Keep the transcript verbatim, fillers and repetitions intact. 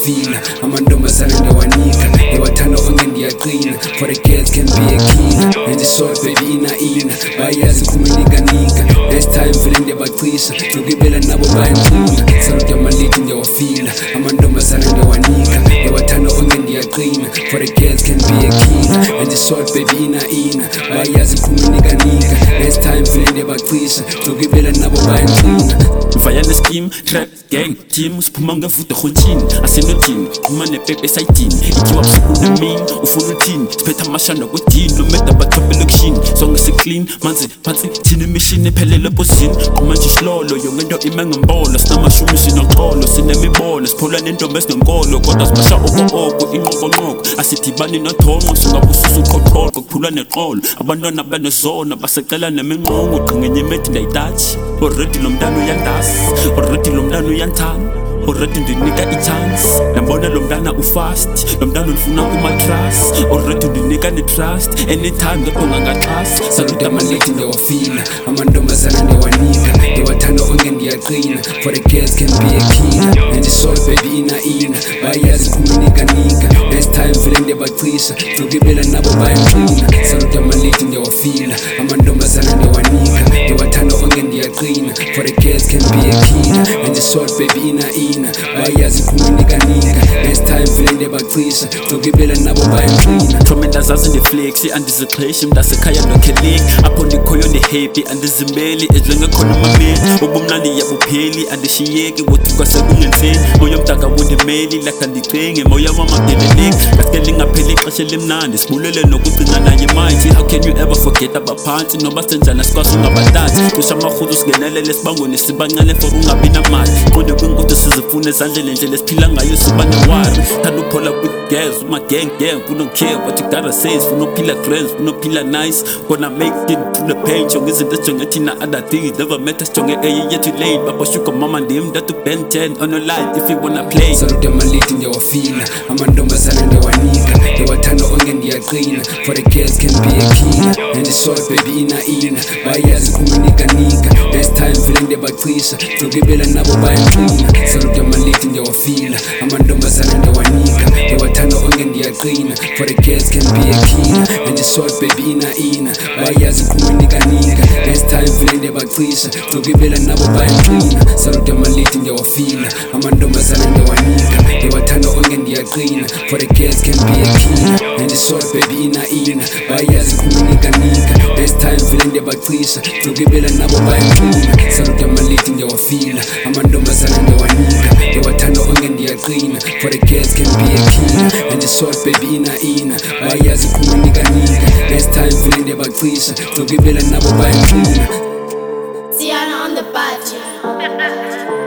ndiyawafila amantombazana ndiyawanika ndiyawathanda onke ndiyaqina for the girls can be a killer and the short baby ina ina bayazi kuminikanika next time vele ndiyabacisha zokibela nabo bayanqina salute amalady ndiyawafila amantombazana ndiyawanika ndiyawathanda onke ndiyaqina for the girls can be a killer and the short baby ina ina bayazi kuminikanika next time vele ndiyabacisha zokibela nabo bayanqina Vayane scheme, trap, gang, team Siphuma ngevuto khotshini, asenotini Phuma nepepe esayitini Ikiwa busuku nemini, ufuna uthini Siphetha amashanda kudini, nomeda bathope elokishini Sonke si-clean, manzi phansi Thina imishini ephelele eposini Qhuma nje isilolo, yonke into ime ngembolo Sinamashumi sinoxolo, sinemibolo Siphola nentombi ezinenkolo, kodwa sibasha oko-oko Inqoqonqoko, asidibani nothonqo Singabususa uqoqoqo, kuphula neqolo Abantwana banezona, basecela neminqongo Qhingenye imethi ndayitachi Already lo mntana uyandazi Already lo mntana uyanthanda Already ndinika i-chance Nambona lo mntana ufast Lo mntana undifuna kuma-trust Already ndinika ne-trust Anytime ngekho ngangaxasi Salute amalady ndiyawafila amantombazana ndiyawanika ndiyawathanda onke ndiyaqina for the girls can be a killer and the soul baby ina ina bayazi kuminikanika next time vele ndiyabacisha zokibela nabo bayanqina Salute amalady ndiyawafila amantombazana ndiyawanika ndiyawathanda onke ndiyaqina for the girls can be a killer and the soul baby ina ina bayazi kuminikanika next time vele ndiyabacisha zokibela nabo bayanqina Thome ndazazi ndiflexi andiziqheshi mntasekhaya ndokheleki apho ndikhoyo ndihappy andizimeli edlengekhona amameli ubumnandi yabupheli andishiyeki wothi kwasekungentseni moya mdaka wundimeli like andicinge moya wamageleleki kaske lingapheli ixesha elimnandi sibulele nokugcina naye imayithi how can you ever forget abaphansi noba senjani sikwazi ungabatanzi cisha amarhuzu singenelele sibangoni sibancane for ungabi namali qonde kwinkuthi sizifune ezandleni endlela esiphila ngayo siba newari thanda uphola with girls uma-gang gang kunocare what you gotta say funa uphila friends funa uphila nice gonna make it through the pain jonge izinto esijonge thina other things never met sijonge eye yethu late babashuka mama ndim datu ben ten on your life if you wanna play Salute amalady ndiyawafila amantombazana ndiyawanika ndiyawathanda onke ndiyaqina for the girls can be a killer and the soul baby ina ina bayazi kuminikanika next time vele ndiyabacisha zokibela nabo bayanqina Salute amalady ndiyawafila amantombazana ndiyawanika ndiyawathanda onke ndiyaqina for the girls can be a killer and the soul baby ina ina bayazi kuminikanika next time vele ndiyabacisha zokibela nabo bayanqina Salute amalady ndiyawafila amantombazana ndiyawanika ndiyawathanda onke ndiyaqina for the girls can be a killer and the soul baby ina ina bayazi kuminikanika next time vele ndiyabacisha zokibela nabo bayanqina Salute amalady ndiyawafila amantombazana ndiyawanika ndiyawathanda onke ndiyaqina for the girls can be a killer and the soul baby ina ina bayazi kuminikanika next time vele ndiyabacisha zokibela nabo bayanqina Sienna on the budget.